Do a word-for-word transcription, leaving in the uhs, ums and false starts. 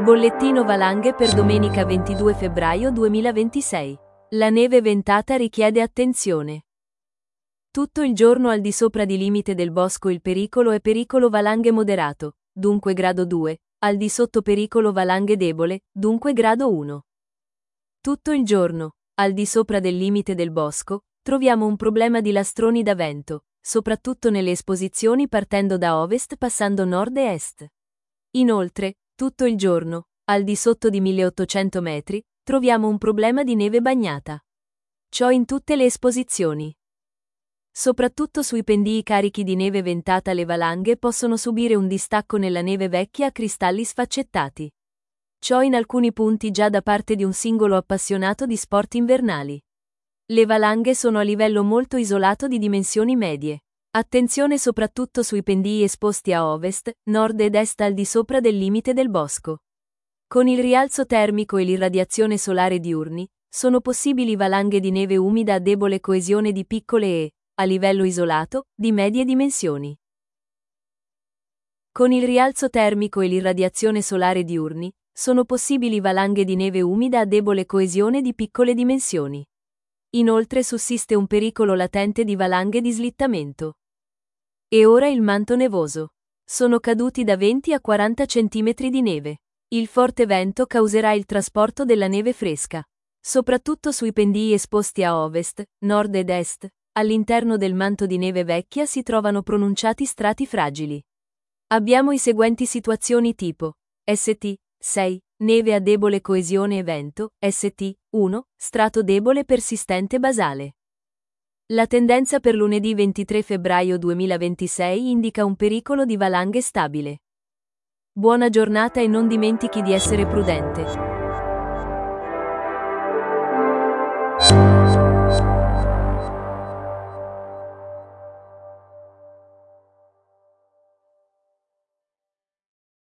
Bollettino valanghe per domenica ventidue febbraio duemilaventisei. La neve ventata richiede attenzione. Tutto il giorno al di sopra di limite del bosco il pericolo è pericolo valanghe moderato, dunque grado due, al di sotto pericolo valanghe debole, dunque grado uno. Tutto il giorno, al di sopra del limite del bosco, troviamo un problema di lastroni da vento, soprattutto nelle esposizioni partendo da ovest passando nord e est. Inoltre, tutto il giorno, al di sotto di milleottocento metri, troviamo un problema di neve bagnata. Ciò in tutte le esposizioni. Soprattutto sui pendii carichi di neve ventata le valanghe possono subire un distacco nella neve vecchia a cristalli sfaccettati. Ciò in alcuni punti già da parte di un singolo appassionato di sport invernali. Le valanghe sono a livello molto isolato di dimensioni medie. Attenzione soprattutto sui pendii esposti a ovest, nord ed est al di sopra del limite del bosco. Con il rialzo termico e l'irradiazione solare diurni, sono possibili valanghe di neve umida a debole coesione di piccole e, a livello isolato, di medie dimensioni. Con il rialzo termico e l'irradiazione solare diurni, sono possibili valanghe di neve umida a debole coesione di piccole dimensioni. Inoltre sussiste un pericolo latente di valanghe di slittamento. E ora il manto nevoso. Sono caduti da venti a quaranta centimetri di neve. Il forte vento causerà il trasporto della neve fresca. Soprattutto sui pendii esposti a ovest, nord ed est, all'interno del manto di neve vecchia si trovano pronunciati strati fragili. Abbiamo i seguenti situazioni tipo S T sei, neve a debole coesione e vento, S T uno, strato debole persistente basale. La tendenza per lunedì ventitré febbraio duemilaventisei indica un pericolo di valanghe stabile. Buona giornata e non dimentichi di essere prudente.